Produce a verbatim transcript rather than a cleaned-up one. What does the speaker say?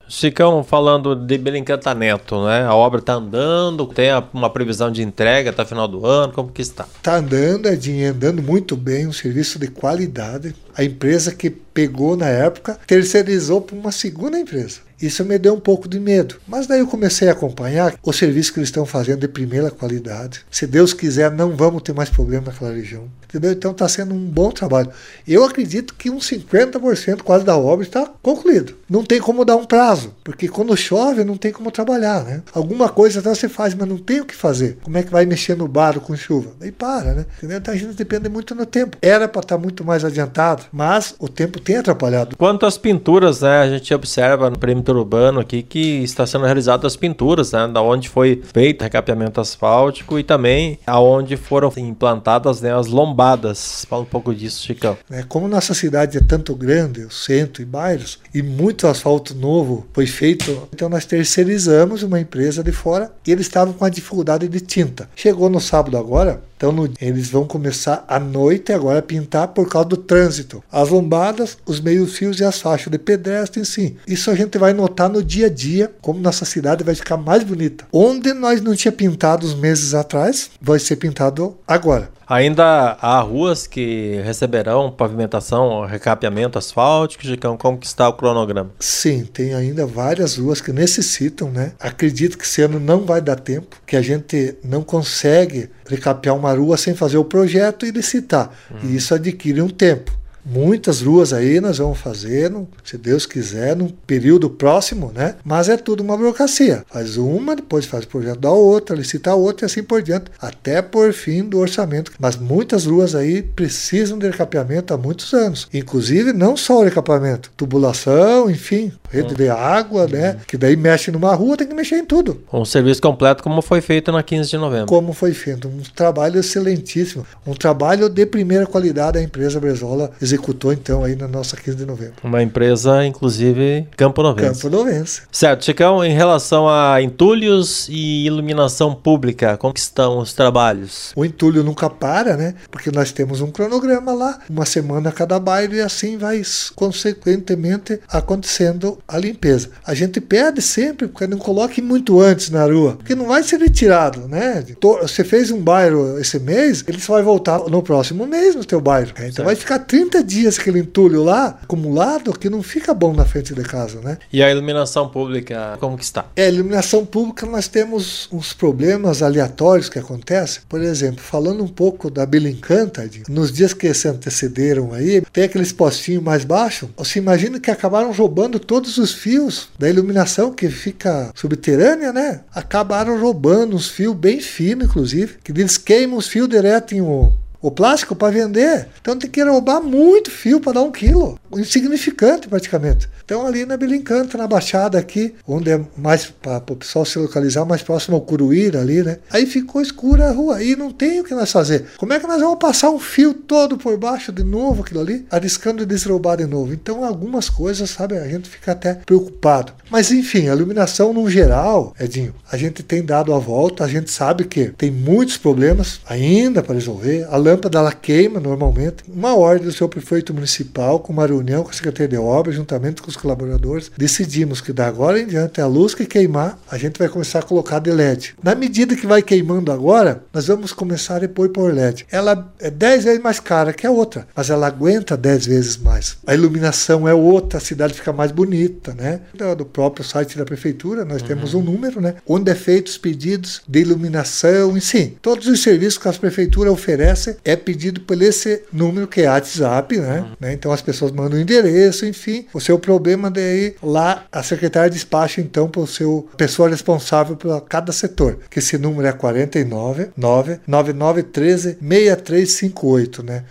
Chicão, falando de Belencantaneto, né? A obra está andando, tem uma previsão de entrega até o final do ano, como que está? Está andando, Edinho, andando muito bem, um serviço de qualidade. A empresa que pegou na época terceirizou para uma segunda empresa. Isso me deu um pouco de medo. Mas daí eu comecei a acompanhar o serviço que eles estão fazendo de primeira qualidade. Se Deus quiser, não vamos ter mais problema naquela região. Entendeu? Então está sendo um bom trabalho. Eu acredito que uns cinquenta por cento quase da obra está concluído. Não tem como dar um prazo, porque quando chove não tem como trabalhar, né? Alguma coisa até você faz, mas não tem o que fazer. Como é que vai mexer no barro com chuva? Daí para, né? Entendeu? Então a gente depende muito do tempo. Era para estar muito mais adiantado, mas o tempo tem atrapalhado. Quanto às pinturas, né? A gente observa no perímetro urbano aqui que está sendo realizado as pinturas, né? Da onde foi feito recapeamento asfáltico e também aonde foram implantadas, né, as lombadas. Fala um pouco disso, Chicão. É, como nossa cidade é tanto grande, o centro e bairros, e muito asfalto novo foi feito, então nós terceirizamos uma empresa de fora e eles estavam com a dificuldade de tinta. Chegou no sábado agora, então no, eles vão começar à noite agora a pintar por causa do trânsito. As lombadas, os meios-fios e as faixas de pedestre, sim. Isso a gente vai notar no dia a dia, como nossa cidade vai ficar mais bonita. Onde nós não tinha pintado uns meses atrás, vai ser pintado agora. Ainda há ruas que receberão pavimentação, recapeamento asfáltico, Chicão, como que está o cronograma? Sim, tem ainda várias ruas que necessitam, né? Acredito que esse ano não vai dar tempo, que a gente não consegue recapear uma rua sem fazer o projeto e licitar. Hum. E isso adquire um tempo. Muitas ruas aí nós vamos fazer, se Deus quiser, num período próximo, né? Mas é tudo uma burocracia. Faz uma, depois faz o projeto da outra, licita a outra e assim por diante, até por fim do orçamento. Mas muitas ruas aí precisam de recapeamento há muitos anos. Inclusive, não só o recapeamento, tubulação, enfim, rede hum. de água, hum. né? Que daí mexe numa rua, tem que mexer em tudo. Um serviço completo como foi feito na quinze de novembro. Como foi feito. Um trabalho excelentíssimo. Um trabalho de primeira qualidade a empresa Brezola executou então aí na nossa quinze de novembro. Uma empresa, inclusive, Campo Novense. Campo Novense. Certo, Chicão, em relação a entulhos e iluminação pública, como que estão os trabalhos? O entulho nunca para, né? Porque nós temos um cronograma lá, uma semana a cada bairro e assim vai consequentemente acontecendo a limpeza. A gente pede sempre porque não coloque muito antes na rua, porque não vai ser retirado, né? Você fez um bairro esse mês, ele só vai voltar no próximo mês no teu bairro. Então certo. Vai ficar trinta dias aquele entulho lá, acumulado, que não fica bom na frente de casa, né? E a iluminação pública, como que está? É, a iluminação pública nós temos uns problemas aleatórios que acontecem. Por exemplo, falando um pouco da Belencanta, nos dias que se antecederam aí, tem aqueles postinhos mais baixos, você imagina que acabaram roubando todos os fios da iluminação que fica subterrânea, né? Acabaram roubando os fios bem finos, inclusive, que eles queimam os fios direto em um o plástico para vender. Então tem que roubar muito fio para dar um quilo. Insignificante praticamente. Então ali na Belencanta, na Baixada aqui, onde é mais para o pessoal se localizar, mais próximo ao Curuíra ali, né? Aí ficou escura a rua. Aí não tem o que nós fazer. Como é que nós vamos passar um fio todo por baixo de novo aquilo ali, arriscando desroubar de novo? Então algumas coisas, sabe, a gente fica até preocupado. Mas enfim, a iluminação no geral, Edinho, a gente tem dado a volta, a gente sabe que tem muitos problemas ainda para resolver. A lâmpada ela queima normalmente. Uma ordem do seu prefeito municipal, com uma reunião com a Secretaria de Obras, juntamente com os colaboradores, decidimos que da agora em diante a luz que queimar, a gente vai começar a colocar de L E D. Na medida que vai queimando agora, nós vamos começar a depois por L E D. Ela é dez vezes mais cara que a outra, mas ela aguenta dez vezes mais. A iluminação é outra, a cidade fica mais bonita, né? Do próprio site da prefeitura, nós uhum. temos um número, né? Onde é feito os pedidos de iluminação, enfim, todos os serviços que as prefeituras oferecem é pedido por esse número que é WhatsApp, né? Uhum. né? Então as pessoas mandam o endereço, enfim. O seu problema daí, lá a secretária despacha então para o seu pessoa responsável por cada setor, que esse número é quarenta e nove, nove nove nove um três, seis três cinco oito, né?